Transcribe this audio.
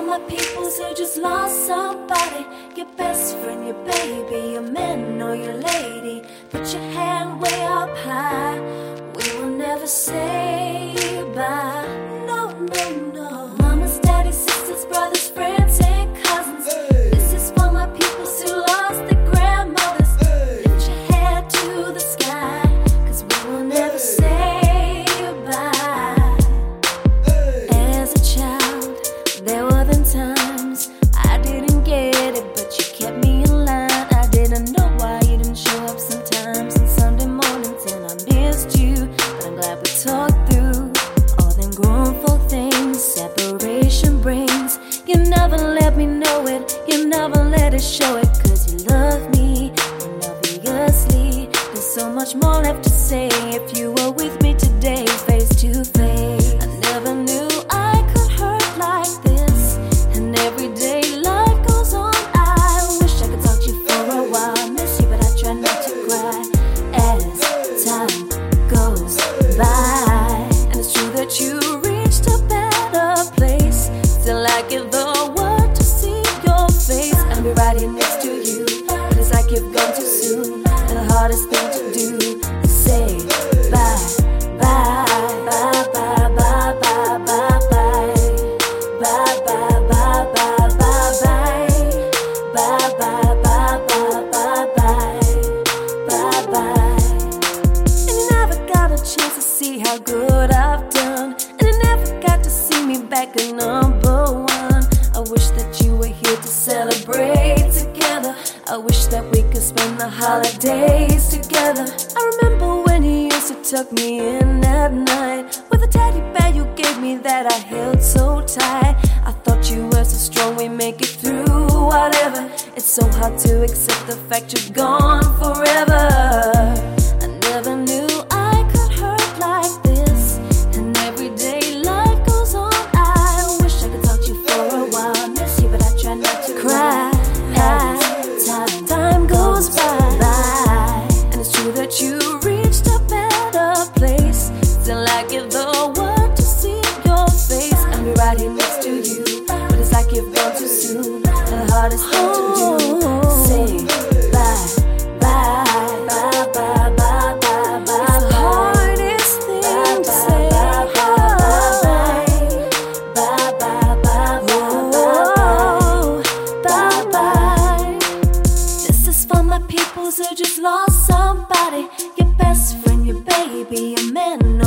my peoples who just lost somebody. Your best friend, your baby, your man or your lady. Put your hand way up high. We will never say bye. No, no, no. Mamas, daddies, sisters, brothers, friends, and cousins. This is for my peoples who lost their grandmothers. Lift your head to the sky, 'cause we will never say bye. As a child, there were then times I didn't get it, but you kept me in line. I didn't know why you didn't show up sometimes on Sunday mornings, and I missed you. But I'm glad we talked through all them grown folk things separation brings. You never let me know it, you never let it show it, 'cause you love me, and obviously there's so much more left to say. If you were with me today, face to face, I never knew I could hurt like this. And every day life goes on. I wish I could talk to you for a while. I miss you, but I try not to cry as time goes by. And it's true that you reached a better place. Still I give the word to see your face. I'll be right here next to you, but it's like you've gone too soon. And the hardest thing to do is say bye, bye, bye, bye, bye, bye, bye, bye. Bye, bye, bye, bye, bye, bye. Bye, bye, bye, bye, bye, bye. Bye, bye. And you never got a chance to see how good I've done. And you never got to see me back at number one. I wish that you were here to celebrate together. I wish that we could spend the holidays together. I remember when you used to tuck me in at night with a teddy bear you gave me that I held so tight. I thought you were so strong, we make it through whatever. It's so hard to accept the fact you're gone forever. I never knew I could hurt like this. And every day life goes on. I wish I could talk to you for a while. I miss you, but I try not to cry. Time goes by. And it's true that you reached a better place. Still I give the word to see your face. I'll be right here next to you, but it's like you've gone too soon. And the hardest thing to do is say bye, bye, bye, bye, bye, bye, bye. It's the hardest thing to say. Bye, bye, bye, bye, bye, bye, bye. This is for my peoples who just lost somebody. Your best friend, your baby, your man